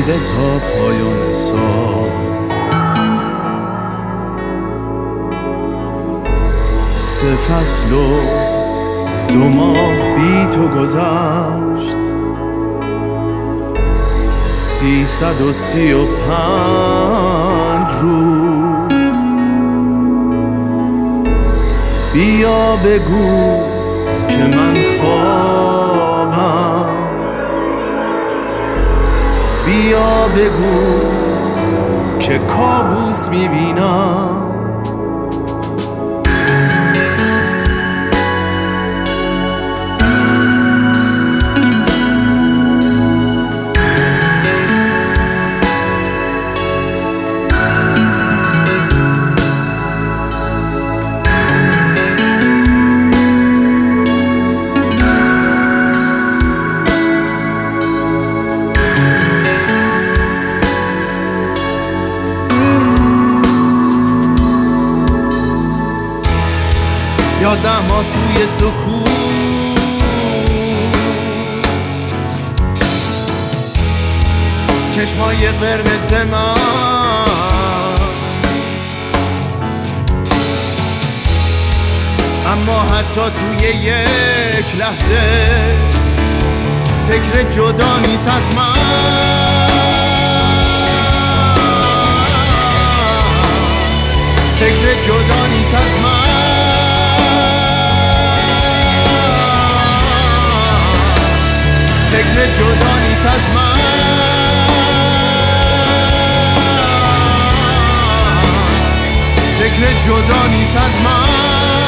کشیده تا پایان سال. 3 فصل و 2 ماه بی تو گذشت، 335 روز. بیا بگو که من خوابم، بیا بگو که کابوس میبینم. یازده ماه توی سکوت، چشمای قرمز من اما حتی توی یک لحظه فکر جدا نیست از من، فکر جدا نیست از من، فکر جدا نیست از من، فکر جدا نیست از من.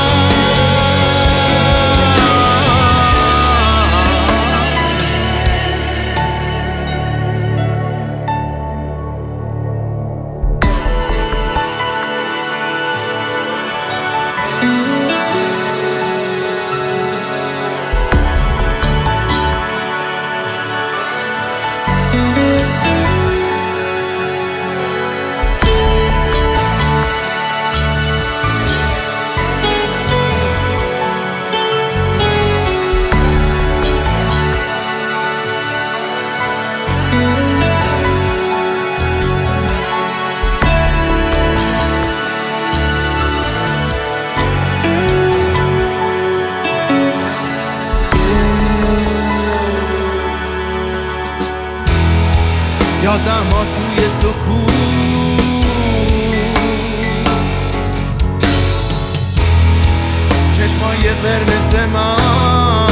یازده ماه توی سکوت، چشمای قرمز من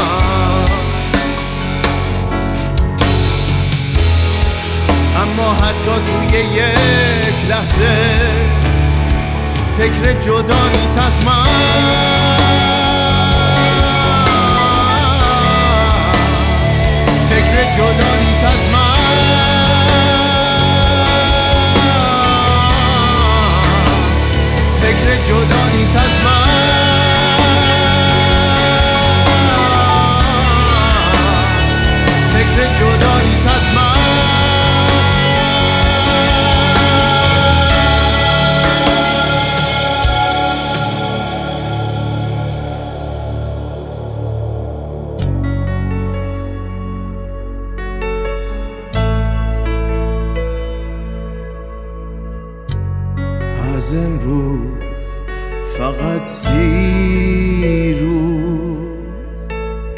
اما حتی توی یک لحظه فکر جدا نیست از من، فکر جدا نیست از من، فکر جدا نیست از من، فکر جدا نیست از من. از امروز فقط 30 روز،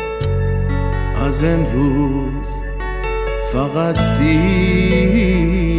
از امروز فقط 30